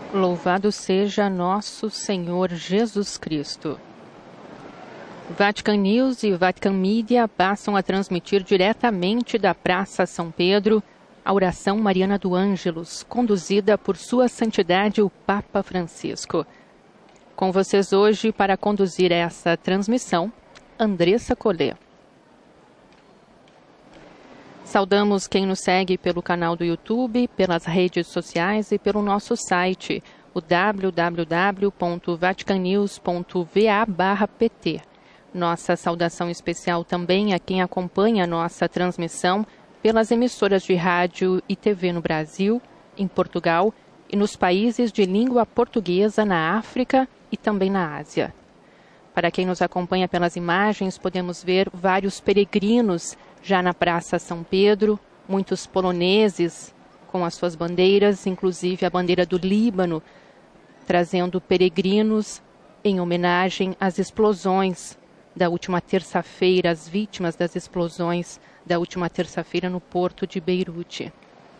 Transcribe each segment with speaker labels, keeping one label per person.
Speaker 1: Louvado seja nosso Senhor Jesus Cristo. Vatican News e Vatican Media passam a transmitir diretamente da Praça São Pedro a oração mariana do Ângelus, conduzida por Sua Santidade o Papa Francisco. Com vocês hoje, para conduzir essa transmissão, Andressa Collet. Saudamos quem nos segue pelo canal do YouTube, pelas redes sociais e pelo nosso site, o www.vaticanews.va/pt. Nossa saudação especial também a quem acompanha a nossa transmissão pelas emissoras de rádio e TV no Brasil, em Portugal e nos países de língua portuguesa na África e também na Ásia. Para quem nos acompanha pelas imagens, podemos ver vários peregrinos já na Praça São Pedro, muitos poloneses com as suas bandeiras, inclusive a bandeira do Líbano, trazendo peregrinos em homenagem às explosões da última terça-feira, as vítimas das explosões da última terça-feira no porto de Beirute.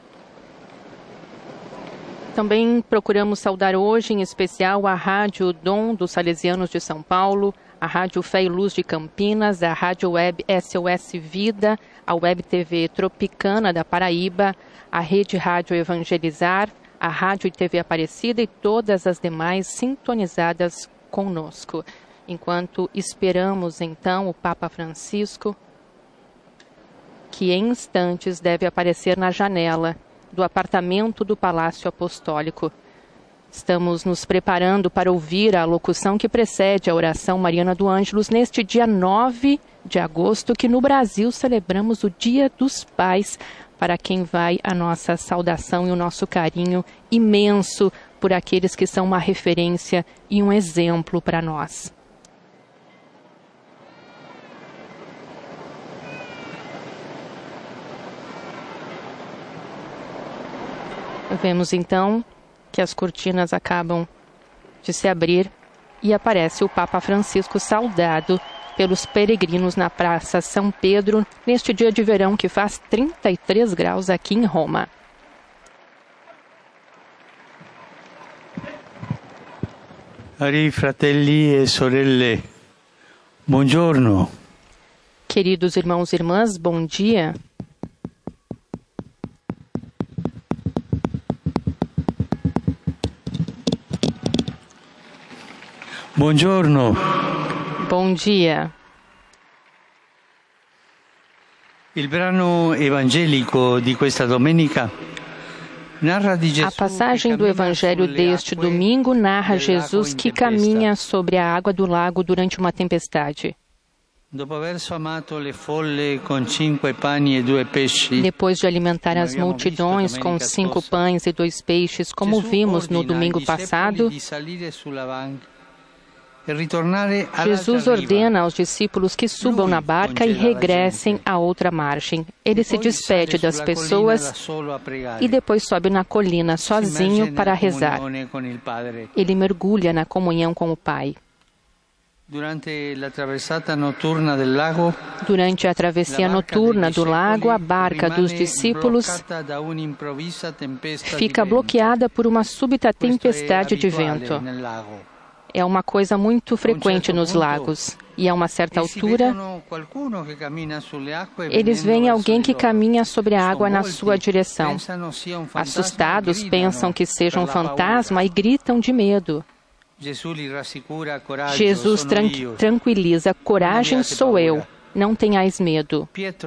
Speaker 1: Também procuramos saudar hoje, em especial, a Rádio Dom dos Salesianos de São Paulo, a Rádio Fé e Luz de Campinas, a Rádio Web SOS Vida, a Web TV Tropicana da Paraíba, a Rede Rádio Evangelizar, a Rádio e TV Aparecida e todas as demais sintonizadas conosco. Enquanto esperamos, então, o Papa Francisco, que em instantes deve aparecer na janela do apartamento do Palácio Apostólico. Estamos nos preparando para ouvir a locução que precede a oração mariana do Ângelus neste dia 9 de agosto, que no Brasil celebramos o Dia dos Pais, para quem vai a nossa saudação e o nosso carinho imenso por aqueles que são uma referência e um exemplo para nós. Vemos então que as cortinas acabam de se abrir e aparece o Papa Francisco saudado pelos peregrinos na Praça São Pedro, neste dia de verão que faz 33 graus aqui em Roma.
Speaker 2: Cari fratelli e sorelle, buongiorno.
Speaker 1: Queridos irmãos e irmãs, bom dia.
Speaker 2: Buongiorno.
Speaker 1: Bom dia.
Speaker 2: Il brano evangelico di questa domenica narra di Gesù.
Speaker 1: A passagem do Evangelho deste domingo narra Jesus que caminha sobre a água do lago durante uma tempestade. Depois de alimentar as multidões com 5 pães e 2 peixes, como vimos no domingo passado, Jesus ordena aos discípulos que subam na barca e regressem à outra margem. Ele se despede das pessoas e depois sobe na colina sozinho para rezar. Ele mergulha na comunhão com o Pai. Durante a travessia noturna do lago, a barca dos discípulos fica bloqueada por uma súbita tempestade de vento. É uma coisa muito frequente nos lagos. E a uma certa altura, eles veem alguém que caminha sobre a água na sua direção. Assustados, pensam que seja um fantasma e gritam de medo. Jesus tranquiliza: coragem, sou eu, não tenhais medo.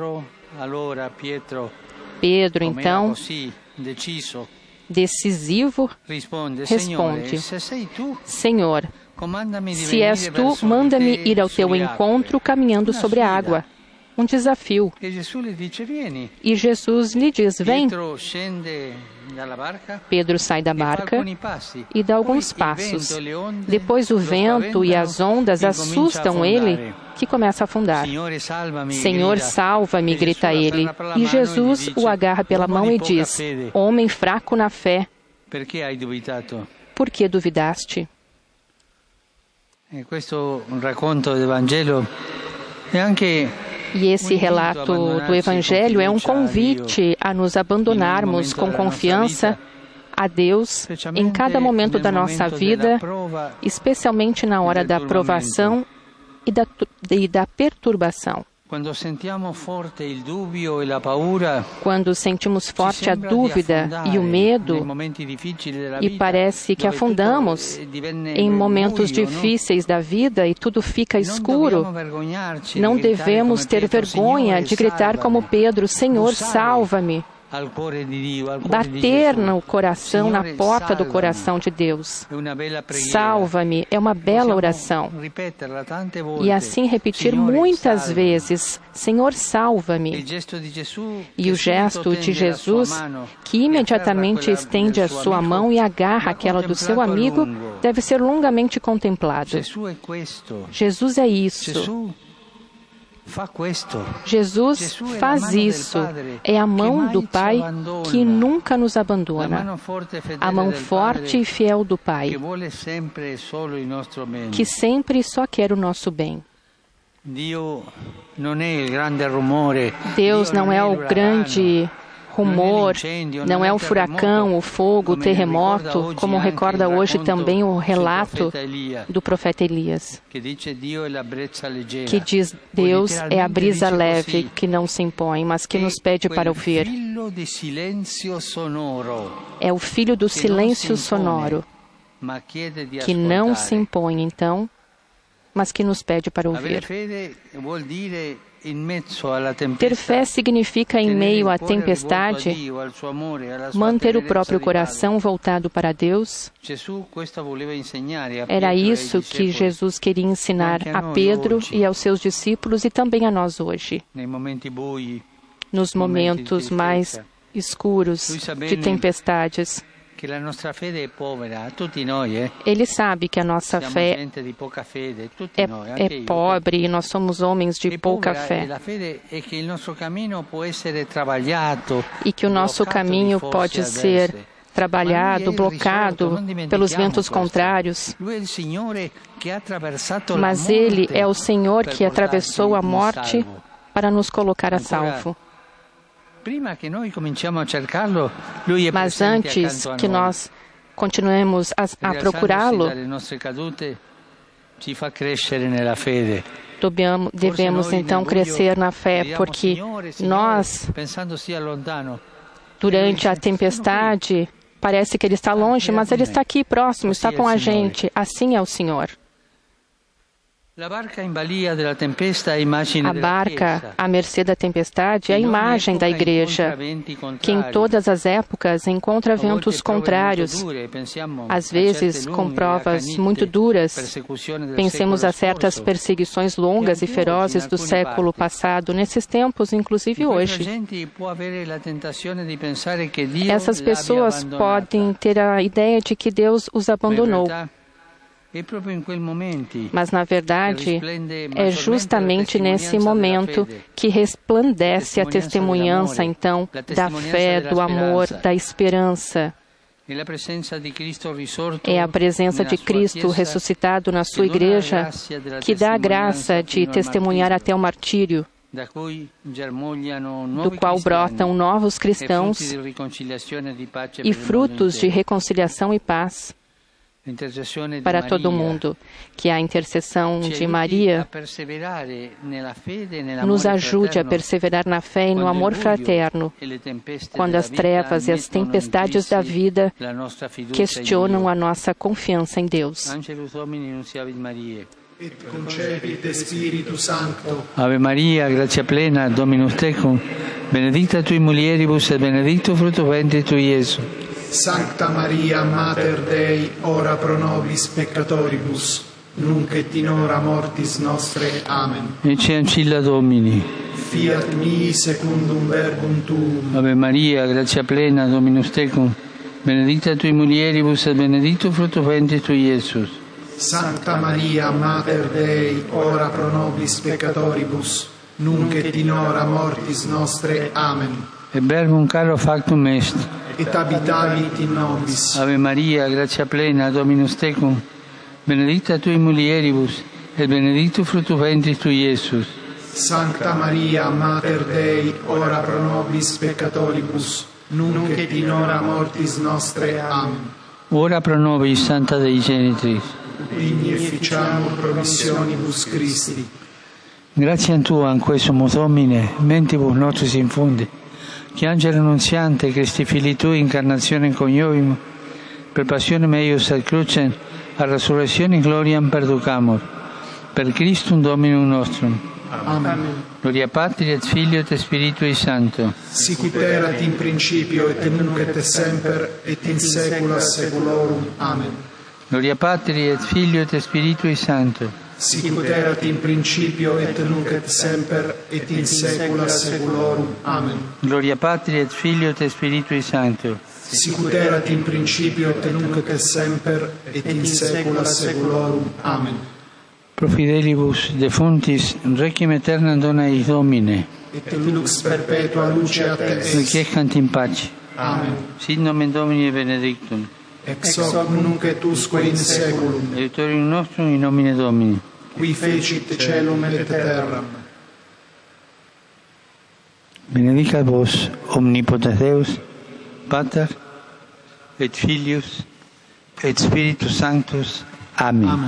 Speaker 1: Pedro, então, decisivo, responde: Senhor, se és tu, manda-me ir ao teu encontro caminhando sobre a água. Um desafio. E Jesus lhe diz: vem. Pedro sai da barca e dá alguns passos. Depois o vento e as ondas assustam ele, que começa a afundar. Senhor, salva-me, grita ele. E Jesus o agarra pela mão e diz: homem fraco na fé, por que duvidaste? E esse relato do Evangelho é um convite a nos abandonarmos com confiança a Deus em cada momento da nossa vida, especialmente na hora da provação e da perturbação. Quando sentimos forte a dúvida e o medo e parece que afundamos em momentos difíceis da vida e tudo fica escuro, não devemos ter vergonha de gritar como Pedro: Senhor, salva-me. Bater no coração, na porta do coração de Deus. Salva-me é uma bela oração. E assim repetir muitas vezes: Senhor, salva-me. E o gesto de Jesus, que imediatamente estende a sua mão e agarra aquela do seu amigo, deve ser longamente contemplado. Jesus é isso. Jesus faz isso. É a mão do Pai que nunca nos abandona. A mão forte e fiel do Pai, que sempre só quer o nosso bem. Deus não é o grande rumor, não é o furacão, o fogo, o terremoto, como recorda hoje também o relato do profeta Elias, que diz: Deus é a brisa leve que não se impõe, mas que nos pede para ouvir. É o filho do silêncio sonoro, que não se impõe, então, mas que nos pede para ouvir. Ter fé significa, em meio à tempestade, manter o próprio coração voltado para Deus. Era isso que Jesus queria ensinar a Pedro e aos seus discípulos e também a nós hoje. Nos momentos mais escuros de tempestades, Ele sabe que a nossa fé é pobre e nós somos homens de pouca fé. E que o nosso caminho pode ser trabalhado, blocado pelos ventos contrários. Mas Ele é o Senhor que atravessou a morte para nos colocar a salvo. Mas antes que nós continuemos a procurá-lo, devemos então crescer na fé, porque nós, durante a tempestade, parece que Ele está longe, mas Ele está aqui próximo, está com a gente. Assim é o Senhor. A barca à mercê da tempestade é a imagem da igreja, que em todas as épocas encontra ventos contrários, às vezes com provas muito duras. Pensemos a certas perseguições longas e ferozes do século passado, nesses tempos, inclusive hoje. Essas pessoas podem ter a ideia de que Deus os abandonou. Mas, na verdade, é justamente nesse momento que resplandece a testemunhança, então, da fé, do amor, da esperança. É a presença de Cristo ressuscitado na sua igreja que dá a graça de testemunhar até o martírio, do qual brotam novos cristãos e frutos de reconciliação e paz para todo mundo. Que a intercessão de Maria nos ajude a perseverar na fé e no amor fraterno, quando as trevas e as tempestades da vida questionam a nossa confiança em Deus.
Speaker 3: Et concepit Spiritu Sancto.
Speaker 2: Ave Maria, gratia plena, Dominus tecum, benedicta tui mulieribus et benedictus fructus ventris tui, Iesus.
Speaker 3: Sancta Maria, Mater Dei, ora pro nobis peccatoribus, nunc et in hora mortis nostre. Amen.
Speaker 2: Ecce ancilla Domini.
Speaker 3: Fiat mihi secundum verbum tuum.
Speaker 2: Ave Maria, gratia plena, Dominus tecum, benedicta tui mulieribus et benedictus fructus ventris tui, Iesus.
Speaker 3: Sancta Maria, Mater Dei, ora pro nobis peccatoribus, nunc et in hora mortis nostre. Amen.
Speaker 2: Et verbum caro factum est.
Speaker 3: Et habitavit in nobis.
Speaker 2: Ave Maria, gratia plena, Dominus tecum, benedicta tui mulieribus, et benedictus fructus ventris tui, Iesus.
Speaker 3: Sancta Maria, Mater Dei, ora pro nobis peccatoribus, nunc et in hora mortis nostre. Amen.
Speaker 2: Ora pro nobis Santa Dei Genitris.
Speaker 3: Digni efficiamur promissionibus Christi.
Speaker 2: Grazie a Tua, in questo Domine, mentibus nostris infundi, che Angelo Annunziante, Christi Fili Tui, incarnazione coniovimus, per passione meius ad crucem, a resurrezione gloriam perducamur, per Christum Dominum nostrum.
Speaker 3: Amen.
Speaker 2: Gloria Patri et Filio et Spiritui Sancto.
Speaker 3: Sicut erat in principio et nunc et semper et in saecula saeculorum. Amen.
Speaker 2: Gloria Patri et Filio et Spiritui Sancto.
Speaker 3: Sicut erat in principio et nunc et semper et in saecula saeculorum. Amen.
Speaker 2: Gloria Patri et Filio et Spiritui Sancto.
Speaker 3: Sicut erat in principio et nunc et semper et in saecula saeculorum. Amen.
Speaker 2: Pro fidelibus defuntis requiem aeternam dona eis Domine.
Speaker 3: Et lux perpetua luceat es.
Speaker 2: Requiescant in pace.
Speaker 3: Amen.
Speaker 2: Sit nomen Domini benedictum.
Speaker 3: Ex hoc nunc et usque in saeculum.
Speaker 2: Aiutorium nostrum in nomine Domini.
Speaker 3: Qui fecit caelum et terram.
Speaker 2: Benedicat vos omnipotens Deus, Pater et Filius et Spiritus Sanctus. Amen.
Speaker 3: Amen.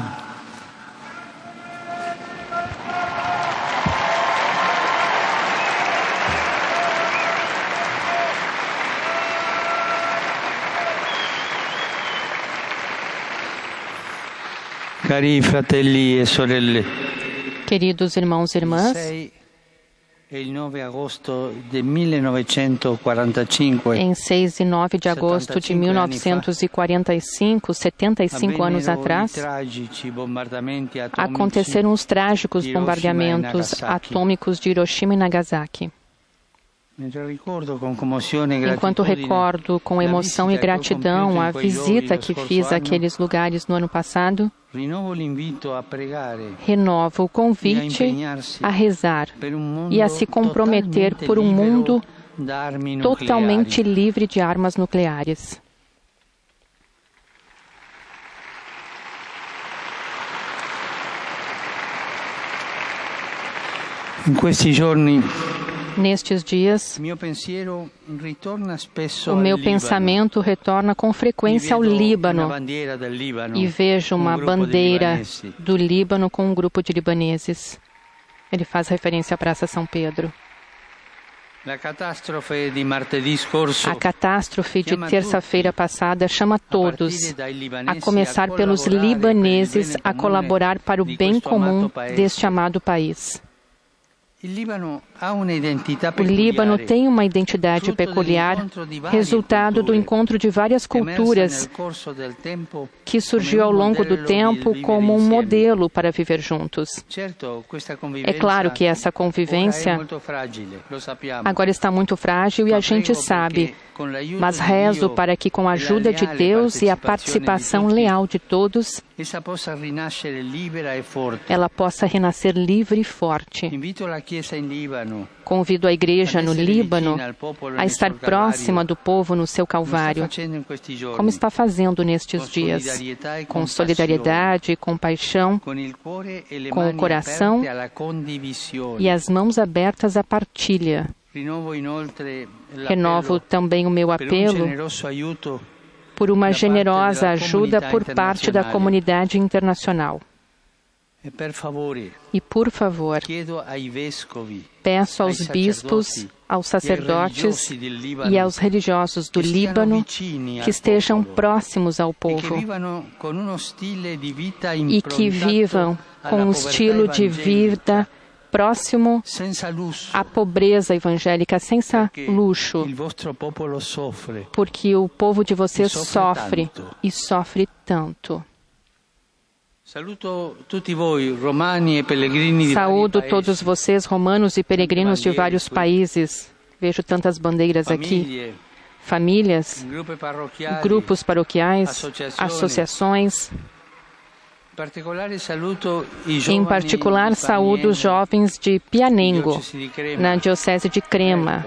Speaker 2: Cari fratelli e sorelle,
Speaker 1: Queridos irmãos e irmãs,
Speaker 2: 6 e il 9 agosto del 1945,
Speaker 1: em 6 e 9 de agosto de 1945, 75 anos atrás, aconteceram os trágicos bombardeamentos atômicos de Hiroshima e Nagasaki. Enquanto recordo com emoção e gratidão a visita que fiz àqueles lugares no ano passado, renovo o convite a rezar e a se comprometer por um mundo totalmente livre de armas nucleares.
Speaker 2: In questi giorni
Speaker 1: Nestes dias, o meu pensamento retorna com frequência ao Líbano e vejo uma bandeira do Líbano com um grupo de libaneses. Ele faz referência à Praça São Pedro. A catástrofe de terça-feira passada chama todos, a começar pelos libaneses, a colaborar para o bem comum deste amado país. O Líbano tem uma identidade peculiar, resultado do encontro de várias culturas que surgiu ao longo do tempo como um modelo para viver juntos. É claro que essa convivência agora está muito frágil e a gente sabe, mas rezo para que, com a ajuda de Deus e a participação leal de todos, ela possa renascer livre e forte. Convido a Igreja no Líbano a estar próxima do povo no seu Calvário, como está fazendo nestes dias, com solidariedade e compaixão, com o coração e as mãos abertas à partilha. Renovo também o meu apelo por uma generosa ajuda por parte da comunidade internacional. E, por favor, peço aos bispos, aos sacerdotes e aos religiosos do Líbano que estejam próximos ao povo e que vivam com um estilo de vida próximo à pobreza evangélica, sem luxo, porque o povo de vocês sofre e sofre tanto. Saúdo todos vocês, romanos e peregrinos de vários países. Vejo tantas bandeiras aqui. Famílias, grupos paroquiais, associações. Em particular, saúdo os jovens de Pianengo, na Diocese de Crema,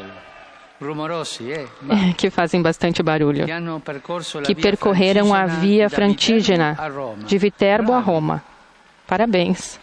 Speaker 1: que fazem bastante barulho, que percorreram a Via Francígena, de Viterbo a Roma. Parabéns.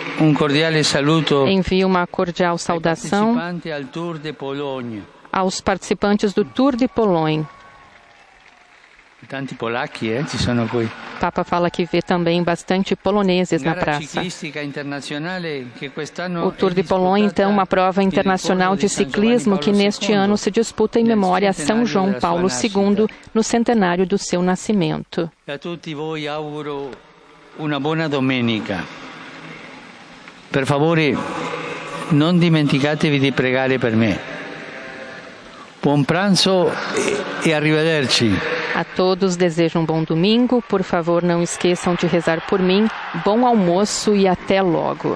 Speaker 2: un cordiale saluto
Speaker 1: Envio uma cordial
Speaker 2: ai
Speaker 1: saudação
Speaker 2: partecipanti al Tour de Pologne.
Speaker 1: aos participantes do Tour de Pologne.
Speaker 2: Tanti polacchi ci sono qui.
Speaker 1: O Papa fala que vê também bastante poloneses na
Speaker 2: Gara
Speaker 1: praça.
Speaker 2: ciclistica internazionale che quest'anno
Speaker 1: O Tour
Speaker 2: è
Speaker 1: de Pologne, então, uma prova internacional de ciclismo que neste ano se disputa em memória a São João Paulo II, no centenário do seu nascimento.
Speaker 2: E a tutti voi auguro una buona domenica. Per favore, non dimenticatevi di pregare per me. Buon pranzo e arrivederci.
Speaker 1: A todos desejo um bom domingo. Por favor, não esqueçam de rezar por mim. Bom almoço e até logo.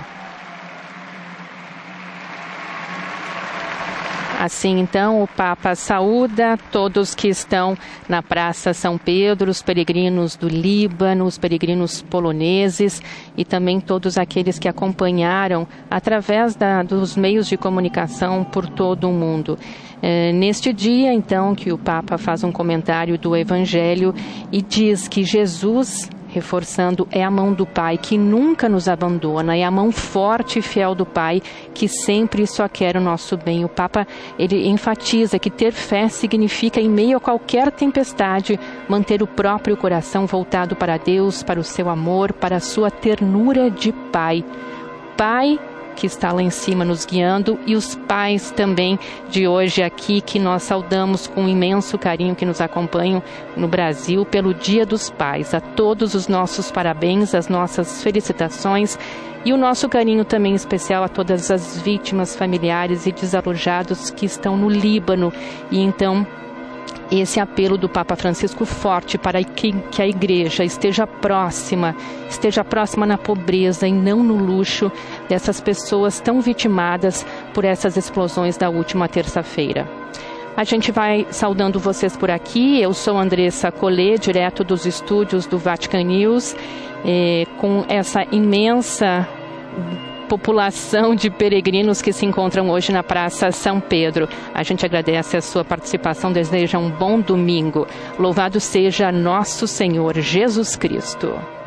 Speaker 1: Assim, então, o Papa saúda todos que estão na Praça São Pedro, os peregrinos do Líbano, os peregrinos poloneses e também todos aqueles que acompanharam através dos meios de comunicação por todo o mundo. Neste dia, então, que o Papa faz um comentário do Evangelho e diz que Jesus, reforçando, é a mão do Pai que nunca nos abandona, é a mão forte e fiel do Pai que sempre só quer o nosso bem. O Papa, ele enfatiza que ter fé significa, em meio a qualquer tempestade, manter o próprio coração voltado para Deus, para o seu amor, para a sua ternura de Pai. Pai que está lá em cima nos guiando, e os pais também de hoje aqui, que nós saudamos com imenso carinho, que nos acompanham no Brasil pelo Dia dos Pais. A todos os nossos parabéns, as nossas felicitações e o nosso carinho também especial a todas as vítimas, familiares e desalojados que estão no Líbano. E então, esse apelo do Papa Francisco forte para que a Igreja esteja próxima na pobreza e não no luxo dessas pessoas tão vitimadas por essas explosões da última terça-feira. A gente vai saudando vocês por aqui. Eu sou Andressa Collet, direto dos estúdios do Vatican News, com essa imensa população de peregrinos que se encontram hoje na Praça São Pedro. A gente agradece a sua participação, deseja um bom domingo. Louvado seja nosso Senhor Jesus Cristo.